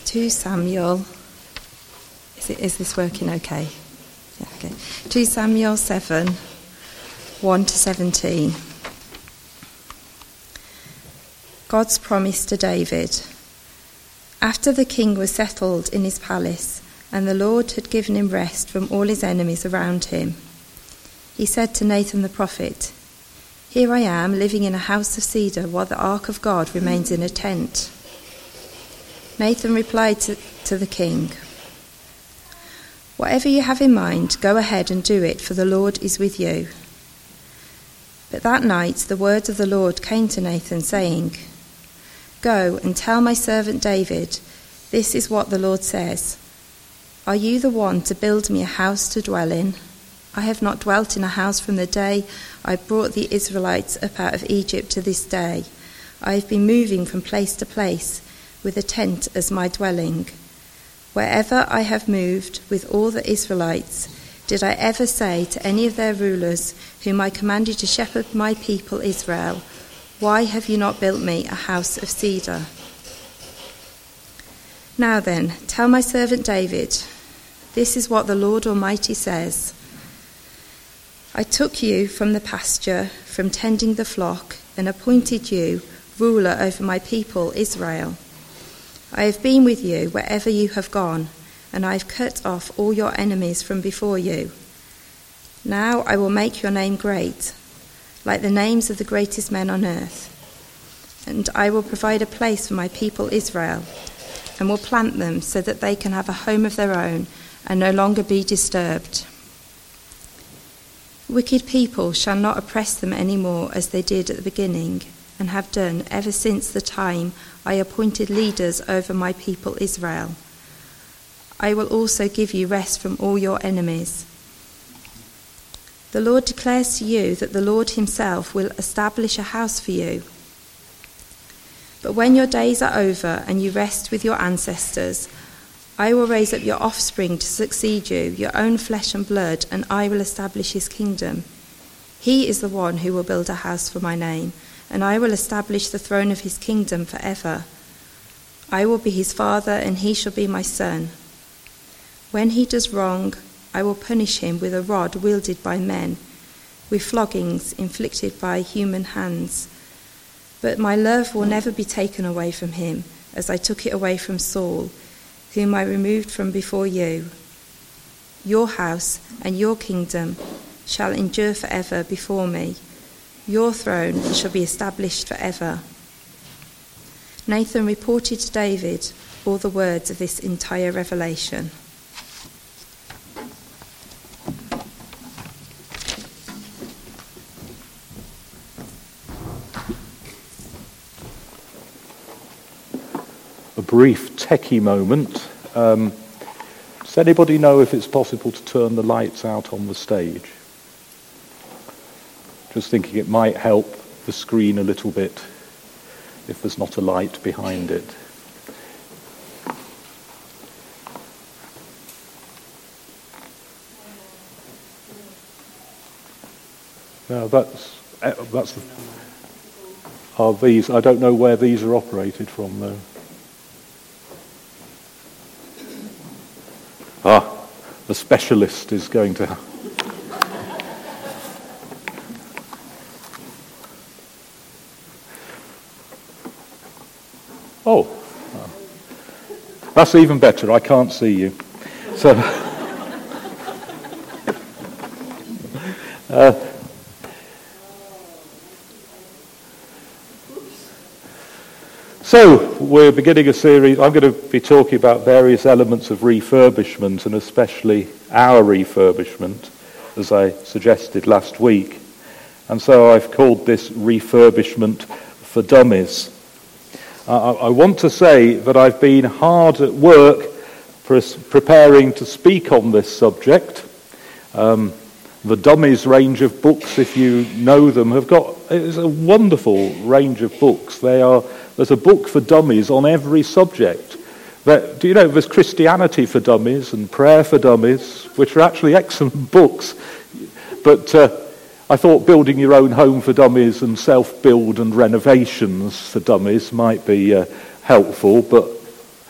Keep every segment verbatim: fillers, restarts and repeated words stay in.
Second Samuel. Is, it, is this working okay? Yeah, okay. Second Samuel seven, one to seventeen. God's promise to David. After the king was settled in his palace, and the Lord had given him rest from all his enemies around him, he said to Nathan the prophet, "Here I am, living in a house of cedar, while the ark of God remains in a tent." Nathan replied to, to the king, "Whatever you have in mind, go ahead and do it, for the Lord is with you." But that night the word of the Lord came to Nathan, saying, "Go and tell my servant David, this is what the Lord says. Are you the one to build me a house to dwell in? I have not dwelt in a house from the day I brought the Israelites up out of Egypt to this day. I have been moving from place to place, with a tent as my dwelling. Wherever I have moved with all the Israelites, did I ever say to any of their rulers, whom I commanded to shepherd my people Israel, 'Why have you not built me a house of cedar?' Now then, tell my servant David, this is what the Lord Almighty says. I took you from the pasture, from tending the flock, and appointed you ruler over my people Israel. I have been with you wherever you have gone, and I have cut off all your enemies from before you. Now I will make your name great, like the names of the greatest men on earth. And I will provide a place for my people Israel, and will plant them so that they can have a home of their own and no longer be disturbed. Wicked people shall not oppress them any more as they did at the beginning, and have done ever since the time I appointed leaders over my people Israel. I will also give you rest from all your enemies. The Lord declares to you that the Lord himself will establish a house for you. But when your days are over and you rest with your ancestors, I will raise up your offspring to succeed you, your own flesh and blood, and I will establish his kingdom. He is the one who will build a house for my name, and I will establish the throne of his kingdom forever. I will be his father, and he shall be my son. When he does wrong, I will punish him with a rod wielded by men, with floggings inflicted by human hands. But my love will never be taken away from him, as I took it away from Saul, whom I removed from before you. Your house and your kingdom shall endure forever before me. Your throne shall be established forever." Nathan reported to David all the words of this entire revelation. A brief techie moment. Um, does anybody know if it's possible to turn the lights out on the stage? Just thinking it might help the screen a little bit if there's not a light behind it. No, that's that's the, are these. I don't know where these are operated from though. Ah, the specialist is going to. Oh, that's even better. I can't see you. So, uh, so we're beginning a series. I'm going to be talking about various elements of refurbishment, and especially our refurbishment, as I suggested last week. And so I've called this Refurbishment for Dummies. Uh, I want to say that I've been hard at work pres- preparing to speak on this subject. Um, the Dummies range of books, if you know them, have got it's a wonderful range of books. They are there's a book for dummies on every subject. That, do you know there's Christianity for Dummies and Prayer for Dummies, which are actually excellent books. But uh, I thought Building Your Own Home for Dummies and Self-Build and Renovations for Dummies might be uh, helpful, but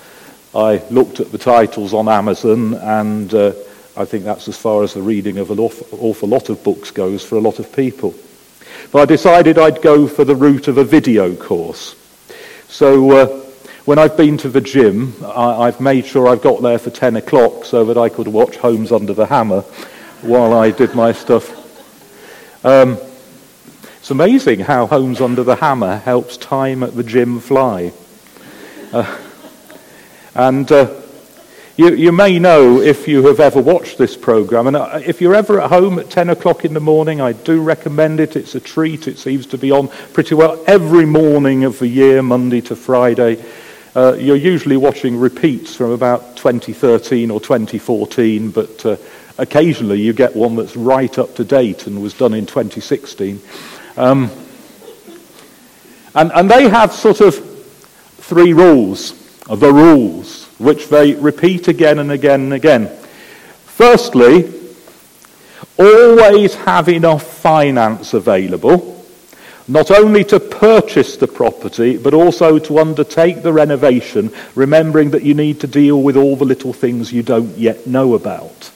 I looked at the titles on Amazon, and uh, I think that's as far as the reading of an awful, awful lot of books goes for a lot of people. But I decided I'd go for the route of a video course. So uh, when I've been to the gym, I, I've made sure I've got there for ten o'clock so that I could watch Homes Under the Hammer while I did my stuff. Um, it's amazing how Homes Under the Hammer helps time at the gym fly. Uh, and uh, you, you may know, if you have ever watched this program, and if you're ever at home at ten o'clock in the morning, I do recommend it. It's a treat. It seems to be on pretty well every morning of the year, Monday to Friday. Uh, you're usually watching repeats from about twenty thirteen or twenty fourteen, but uh, occasionally you get one that's right up to date and was done in twenty sixteen. Um, and, and they have sort of three rules, the rules, which they repeat again and again and again. Firstly, always have enough finance available, not only to purchase the property, but also to undertake the renovation, remembering that you need to deal with all the little things you don't yet know about.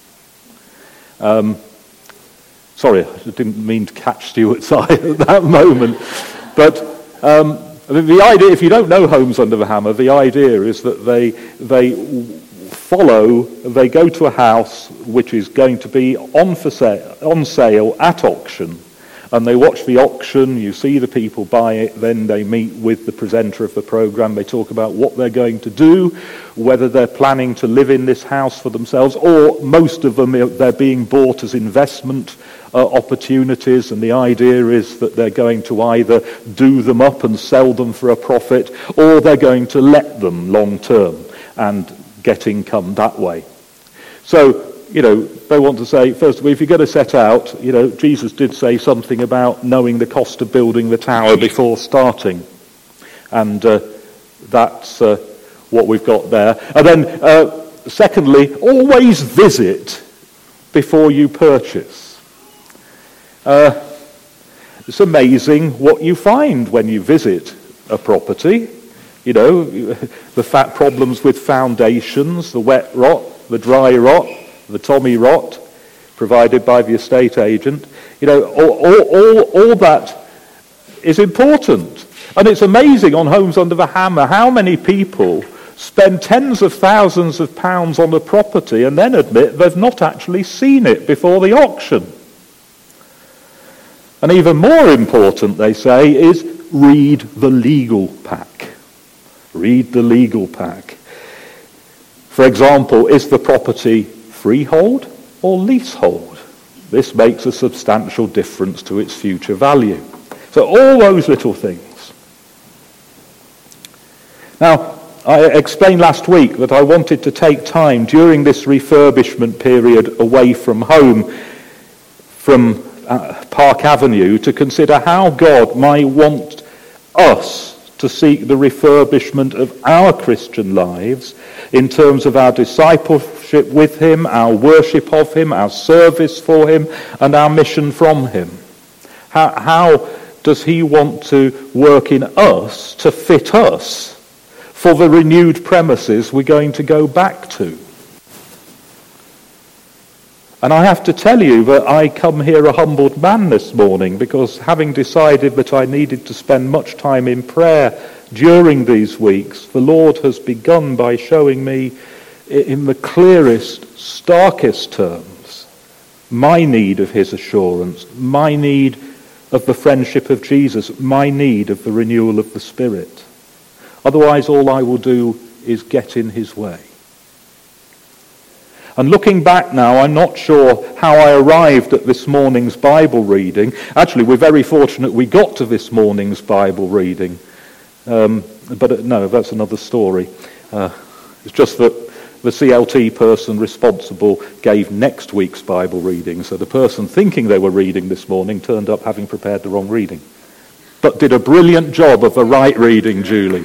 Um, sorry, I didn't mean to catch Stuart's eye at that moment. But um, the idea, if you don't know Homes Under the Hammer, the idea is that they they follow, they go to a house which is going to be on for sale, on sale at auction, and they watch the auction, you see the people buy it, then they meet with the presenter of the program, they talk about what they're going to do, whether they're planning to live in this house for themselves, or most of them, they're being bought as investment uh, opportunities, and the idea is that they're going to either do them up and sell them for a profit, or they're going to let them long term and get income that way. So, you know, they want to say, first of all, if you're going to set out, you know, Jesus did say something about knowing the cost of building the tower before starting. And uh, that's uh, what we've got there. And then, uh, secondly, always visit before you purchase. Uh, it's amazing what you find when you visit a property. You know, the fat problems with foundations, the wet rot, the dry rot, the Tommy rot provided by the estate agent. You know, all, all, all, all that is important. And it's amazing on Homes Under the Hammer how many people spend tens of thousands of pounds on a property and then admit they've not actually seen it before the auction. And even more important, they say, is read the legal pack. Read the legal pack. For example, is the property freehold or leasehold? This makes a substantial difference to its future value. So all those little things. Now, I explained last week that I wanted to take time during this refurbishment period away from home, from uh, Park Avenue, to consider how God might want us to seek the refurbishment of our Christian lives in terms of our discipleship with him, our worship of him, our service for him, and our mission from him. How, how does he want to work in us to fit us for the renewed premises we're going to go back to? And I have to tell you that I come here a humbled man this morning, because having decided that I needed to spend much time in prayer during these weeks, the Lord has begun by showing me in the clearest, starkest terms my need of his assurance, my need of the friendship of Jesus, my need of the renewal of the Spirit. Otherwise, all I will do is get in his way. And looking back now, I'm not sure how I arrived at this morning's Bible reading. Actually, we're very fortunate we got to this morning's Bible reading. Um, but uh, no, that's another story. Uh, it's just that the C L T person responsible gave next week's Bible reading. So the person thinking they were reading this morning turned up having prepared the wrong reading. But did a brilliant job of the right reading, Julie.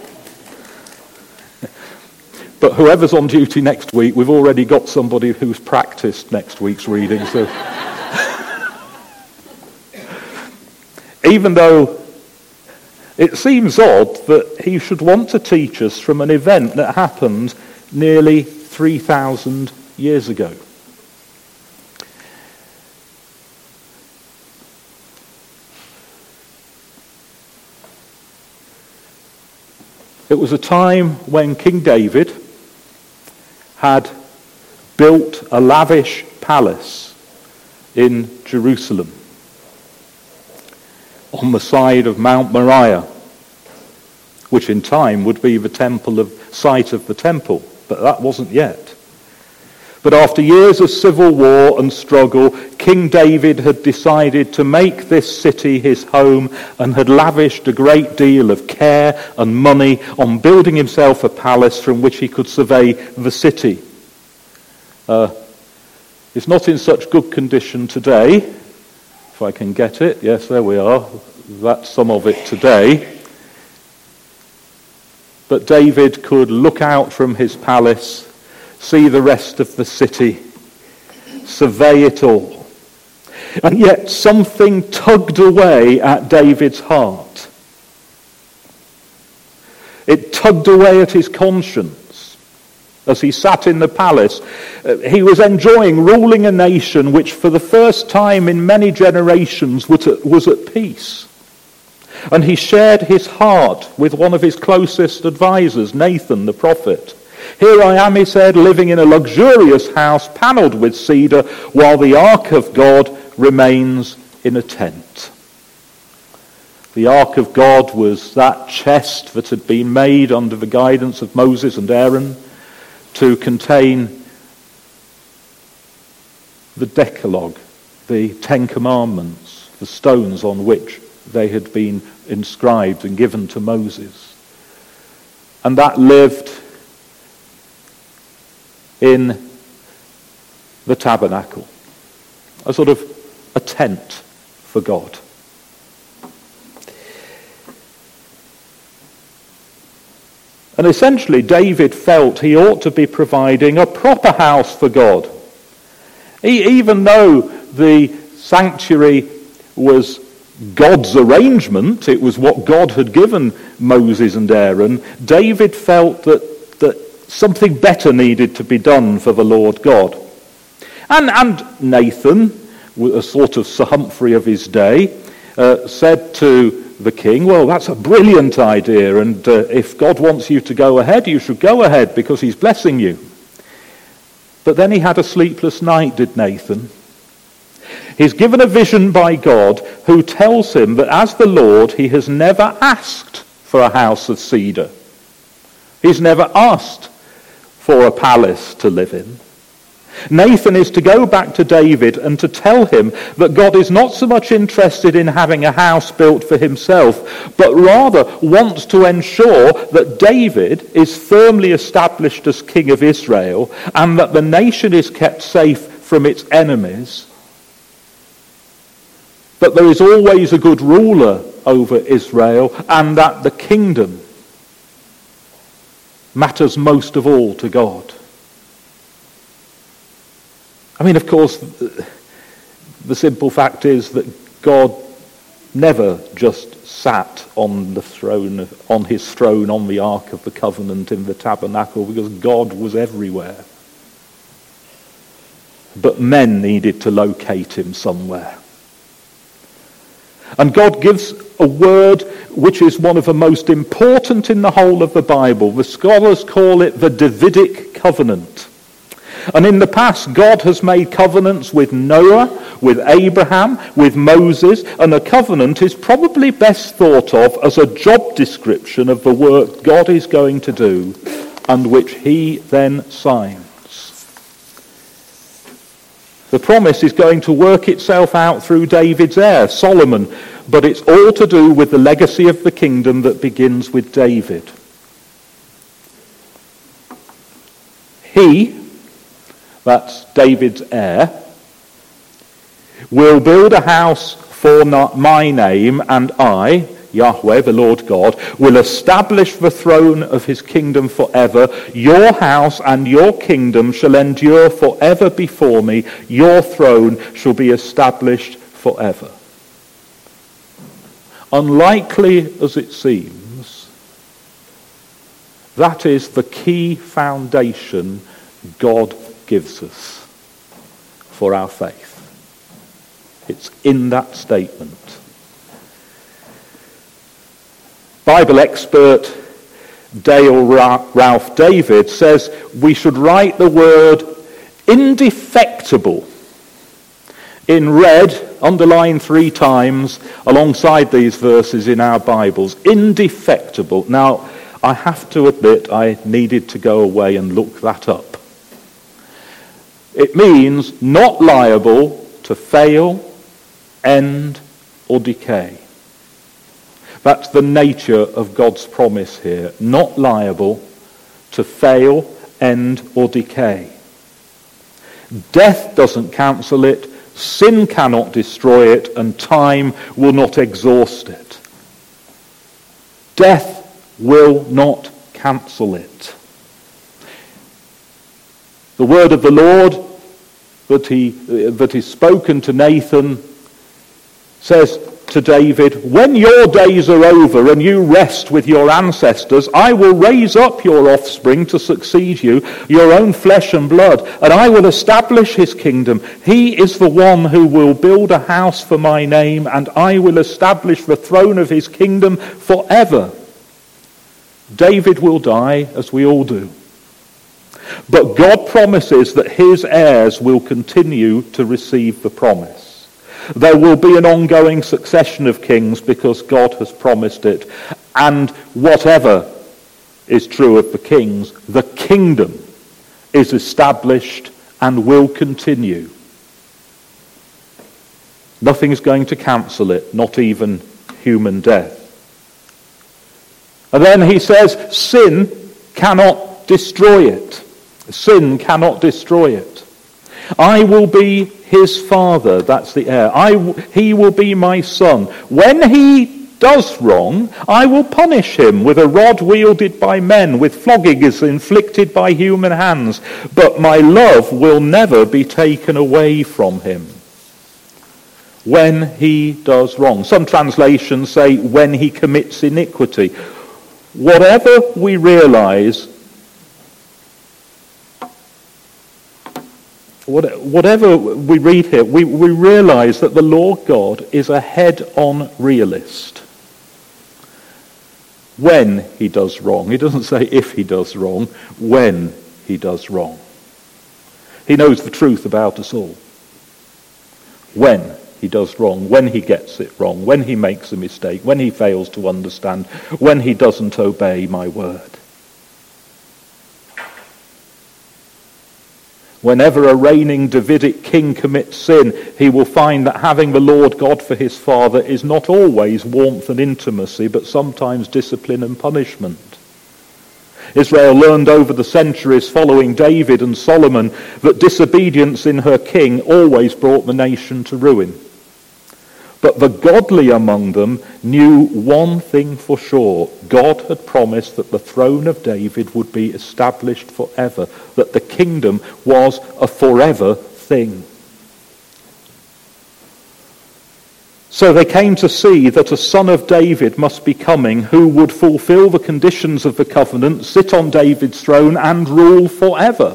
But whoever's on duty next week, we've already got somebody who's practiced next week's reading. So even though It seems odd that he should want to teach us from an event that happened nearly three thousand years ago. It was a time when King David had built a lavish palace in Jerusalem on the side of Mount Moriah, which in time would be the temple of site of the temple, but that wasn't yet. But after years of civil war and struggle, King David had decided to make this city his home and had lavished a great deal of care and money on building himself a palace from which he could survey the city. Uh, it's not in such good condition today, if I can get it. Yes, there we are. That's some of it today. But David could look out from his palace, see the rest of the city, survey it all. And yet something tugged away at David's heart. It tugged away at his conscience as he sat in the palace. He was enjoying ruling a nation which for the first time in many generations was at peace. And he shared his heart with one of his closest advisors, Nathan the prophet. Here I am, he said, living in a luxurious house panelled with cedar, while the ark of God remains in a tent. The ark of God was that chest that had been made under the guidance of Moses and Aaron to contain the Decalogue, the Ten Commandments, the stones on which they had been inscribed and given to Moses. And that lived in the tabernacle, a sort of a tent for God. And essentially David felt he ought to be providing a proper house for God. He, even though the sanctuary was God's arrangement, it was what God had given Moses and Aaron, David felt that, that something better needed to be done for the Lord God. And, and Nathan, a sort of Sir Humphrey of his day, uh, said to the king, well, that's a brilliant idea, and uh, if God wants you to go ahead, you should go ahead because he's blessing you. But then he had a sleepless night, did Nathan. He's given a vision by God who tells him that as the Lord, he has never asked for a house of cedar. He's never asked for a palace to live in. Nathan is to go back to David and to tell him that God is not so much interested in having a house built for himself, but rather wants to ensure that David is firmly established as king of Israel and that the nation is kept safe from its enemies, that there is always a good ruler over Israel, and that the kingdom matters most of all to God. I mean, of course, the simple fact is that God never just sat on the throne, on his throne, on the Ark of the Covenant in the tabernacle, because God was everywhere. But men needed to locate him somewhere. And God gives a word which is one of the most important in the whole of the Bible. The scholars call it the Davidic covenant. And in the past, God has made covenants with Noah, with Abraham, with Moses, and a covenant is probably best thought of as a job description of the work God is going to do, and which he then signs. The promise is going to work itself out through David's heir, Solomon, but it's all to do with the legacy of the kingdom that begins with David. He, that's David's heir, will build a house for my name, and I, Yahweh, the Lord God, will establish the throne of his kingdom forever. Your house and your kingdom shall endure forever before me. Your throne shall be established forever. unlikely as it seems, that is the key foundation God gives us for our faith. It's in that statement. Bible expert Dale Ralph David says we should write the word indefectible in red, underlined three times, alongside these verses in our Bibles. Indefectible. Now, I have to admit I needed to go away and look that up. It means not liable to fail, end, or decay. That's the nature of God's promise here. Not liable to fail, end, or decay. Death doesn't cancel it, sin cannot destroy it, and time will not exhaust it. Death will not cancel it. The word of the Lord that he that is spoken to Nathan says to David, when your days are over and you rest with your ancestors, I will raise up your offspring to succeed you, your own flesh and blood, and I will establish his kingdom. He is the one who will build a house for my name, and I will establish the throne of his kingdom forever. David will die, as we all do. But God promises that his heirs will continue to receive the promise. There will be an ongoing succession of kings because God has promised it. And whatever is true of the kings, the kingdom is established and will continue. Nothing is going to cancel it, not even human death. And then he says, sin cannot destroy it. Sin cannot destroy it. I will be his father, that's the heir. I, he will be my son. When he does wrong, I will punish him with a rod wielded by men, with floggings inflicted by human hands. But my love will never be taken away from him. When he does wrong. Some translations say when he commits iniquity. Whatever we realize, whatever we read here, we, we realize that the Lord God is a head-on realist. When he does wrong. He doesn't say if he does wrong, when he does wrong. He knows the truth about us all. When he does wrong, when he gets it wrong, when he makes a mistake, when he fails to understand, when he doesn't obey my word. Whenever a reigning Davidic king commits sin, he will find that having the Lord God for his father is not always warmth and intimacy, but sometimes discipline and punishment. Israel learned over the centuries following David and Solomon that disobedience in her king always brought the nation to ruin. But the godly among them knew one thing for sure. God had promised that the throne of David would be established forever, that the kingdom was a forever thing. So they came to see that a son of David must be coming who would fulfill the conditions of the covenant, sit on David's throne and rule forever.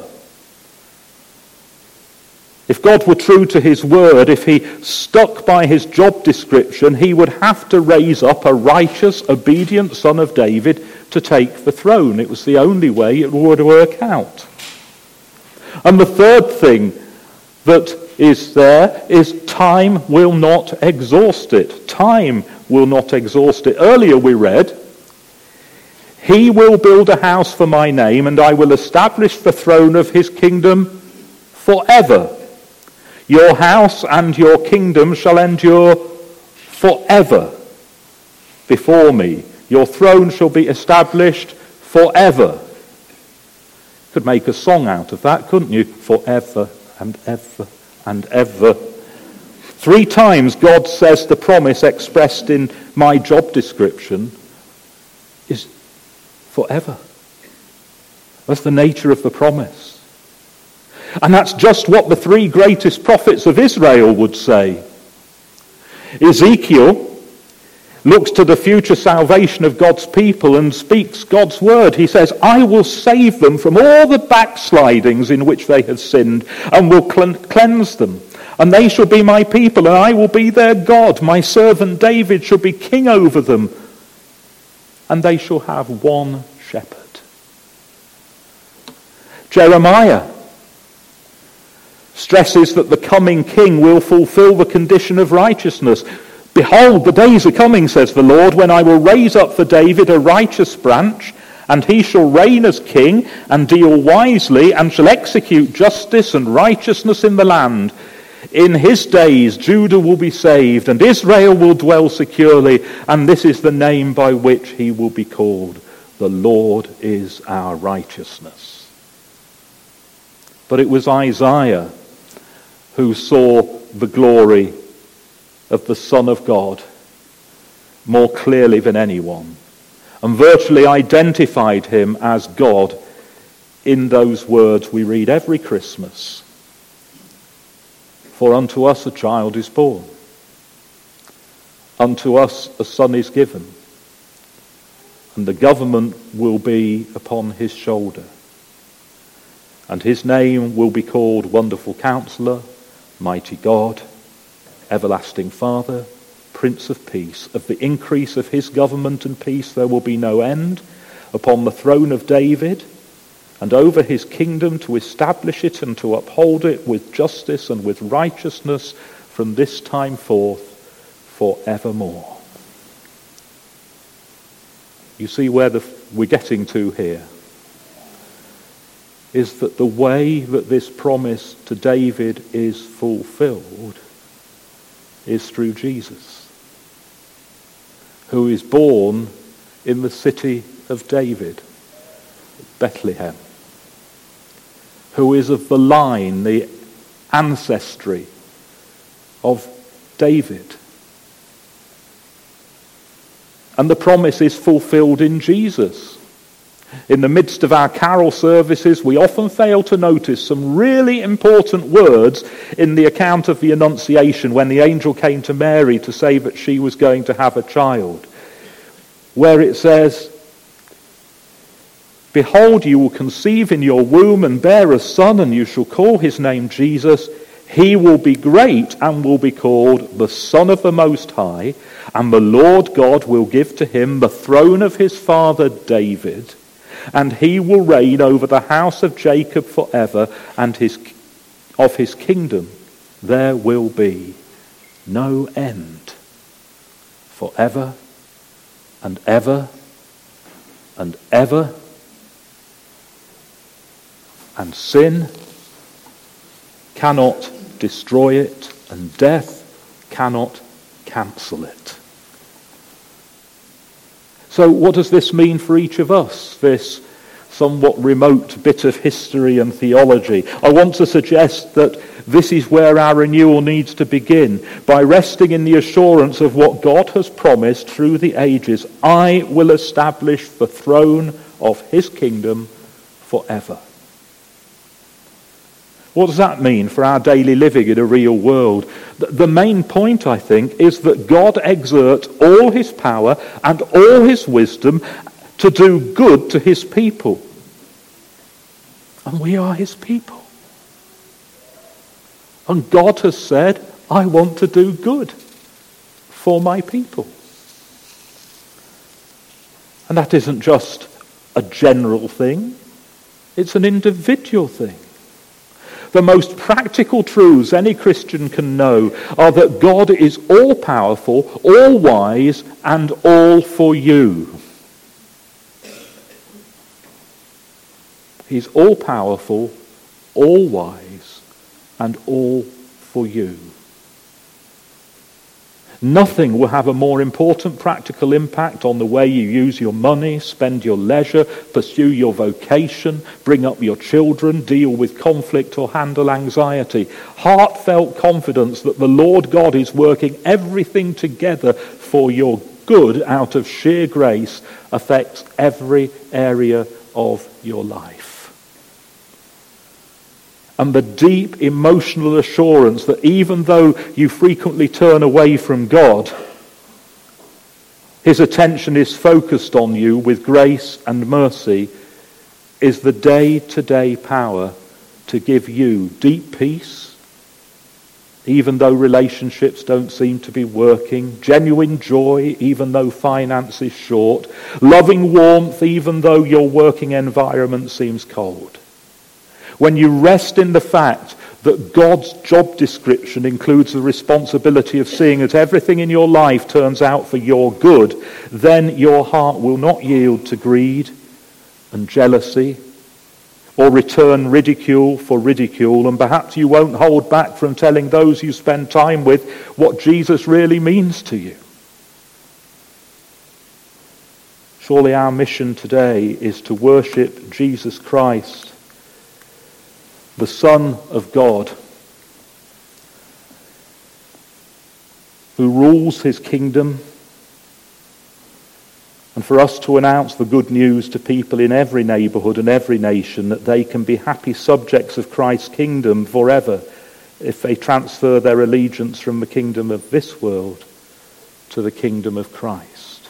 If God were true to his word, if he stuck by his job description, he would have to raise up a righteous, obedient son of David to take the throne. It was the only way it would work out. And the third thing that is there is time will not exhaust it. Time will not exhaust it. Earlier we read, he will build a house for my name, and I will establish the throne of his kingdom forever. Your house and your kingdom shall endure forever before me. Your throne shall be established forever. Could make a song out of that, couldn't you? Forever and ever and ever. Three times God says the promise expressed in my job description is forever. That's the nature of the promise. And that's just what the three greatest prophets of Israel would say. Ezekiel looks to the future salvation of God's people and speaks God's word. He says, I will save them from all the backslidings in which they have sinned and will cleanse them. And they shall be my people, and I will be their God. My servant David shall be king over them, and they shall have one shepherd. Jeremiah stresses that the coming king will fulfill the condition of righteousness. Behold, the days are coming, says the Lord, when I will raise up for David a righteous branch, and he shall reign as king, and deal wisely, and shall execute justice and righteousness in the land. In his days Judah will be saved, and Israel will dwell securely, and this is the name by which he will be called. The Lord is our righteousness. But it was Isaiah who saw the glory of the Son of God more clearly than anyone, and virtually identified him as God in those words we read every Christmas. For unto us a child is born, unto us a son is given, and the government will be upon his shoulder. And his name will be called Wonderful Counselor, Mighty God, Everlasting Father, Prince of Peace. Of the increase of his government and peace there will be no end upon the throne of David, and over his kingdom, to establish it and to uphold it with justice and with righteousness from this time forth forevermore. You see where the, we're getting to here is that the way that this promise to David is fulfilled is through Jesus, who is born in the city of David, Bethlehem, who is of the line, the ancestry of David. And the promise is fulfilled in Jesus. In the midst of our carol services, we often fail to notice some really important words in the account of the Annunciation when the angel came to Mary to say that she was going to have a child, where it says, Behold, you will conceive in your womb and bear a son, and you shall call his name Jesus. He will be great and will be called the Son of the Most High, and the Lord God will give to him the throne of his father David, and he will reign over the house of Jacob forever, and his of his kingdom there will be no end, forever and ever and ever. And sin cannot destroy it, and death cannot cancel it. So what does this mean for each of us, this somewhat remote bit of history and theology? I want to suggest that this is where our renewal needs to begin, by resting in the assurance of what God has promised through the ages. I will establish the throne of his kingdom forever. What does that mean for our daily living in a real world? The main point, I think, is that God exerts all his power and all his wisdom to do good to his people. And we are his people. And God has said, I want to do good for my people. And that isn't just a general thing, it's an individual thing. The most practical truths any Christian can know are that God is all-powerful, all-wise, and all for you. He's all-powerful, all-wise, and all for you. Nothing will have a more important practical impact on the way you use your money, spend your leisure, pursue your vocation, bring up your children, deal with conflict, or handle anxiety. Heartfelt confidence that the Lord God is working everything together for your good out of sheer grace affects every area of your life. And the deep emotional assurance that even though you frequently turn away from God, his attention is focused on you with grace and mercy, is the day-to-day power to give you deep peace, even though relationships don't seem to be working, genuine joy, even though finance is short, loving warmth, even though your working environment seems cold. When you rest in the fact that God's job description includes the responsibility of seeing that everything in your life turns out for your good, then your heart will not yield to greed and jealousy, or return ridicule for ridicule, and perhaps you won't hold back from telling those you spend time with what Jesus really means to you. Surely our mission today is to worship Jesus Christ, the Son of God, who rules his kingdom, and for us to announce the good news to people in every neighbourhood and every nation that they can be happy subjects of Christ's kingdom forever if they transfer their allegiance from the kingdom of this world to the kingdom of Christ.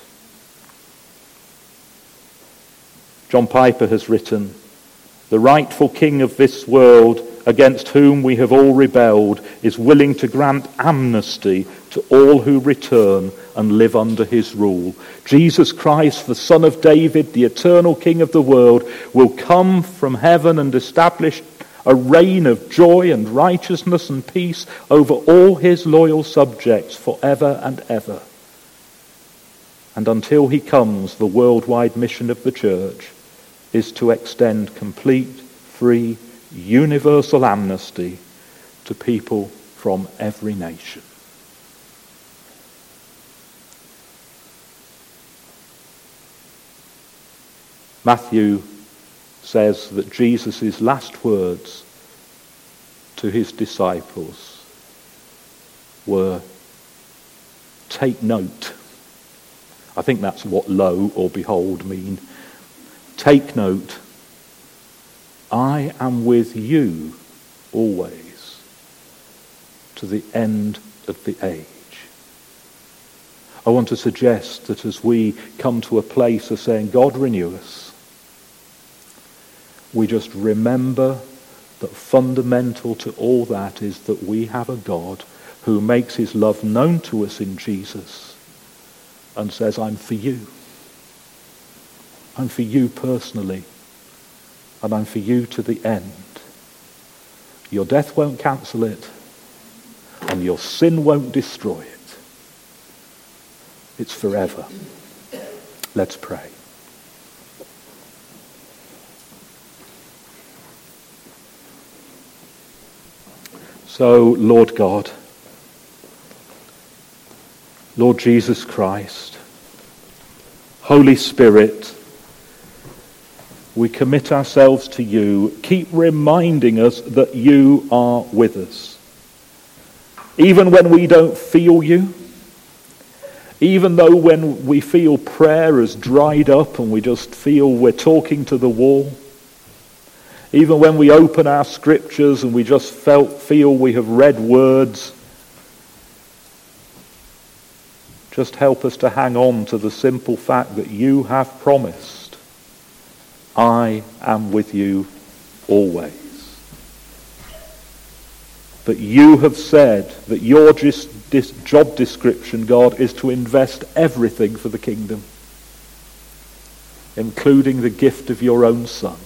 John Piper has written, "The rightful king of this world, against whom we have all rebelled, is willing to grant amnesty to all who return and live under his rule. Jesus Christ, the Son of David, the eternal King of the world, will come from heaven and establish a reign of joy and righteousness and peace over all his loyal subjects forever and ever. And until he comes, the worldwide mission of the church is to extend complete, free, universal amnesty to people from every nation." Matthew says that Jesus' last words to his disciples were, "Take note." I think that's what lo or behold mean. Take note. I am with you always to the end of the age. I want to suggest that as we come to a place of saying, God, renew us, we just remember that fundamental to all that is that we have a God who makes his love known to us in Jesus and says, I'm for you. I'm for you personally, and I'm for you to the end. Your death won't cancel it, and your sin won't destroy it. It's forever. Let's pray. So, Lord God, Lord Jesus Christ, Holy Spirit, we commit ourselves to you. Keep reminding us that you are with us. Even when we don't feel you, even though when we feel prayer has dried up and we just feel we're talking to the wall, even when we open our scriptures and we just felt, feel we have read words, just help us to hang on to the simple fact that you have promised, I am with you always. That you have said that your just, this job description, God, is to invest everything for the kingdom, including the gift of your own Son.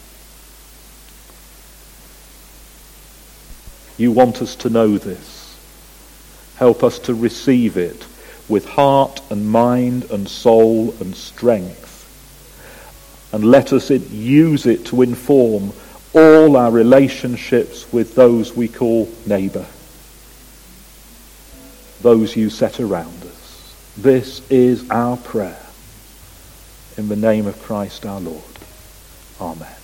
You want us to know this. Help us to receive it with heart and mind and soul and strength. And let us use it to inform all our relationships with those we call neighbour, those you set around us. This is our prayer. In the name of Christ our Lord. Amen.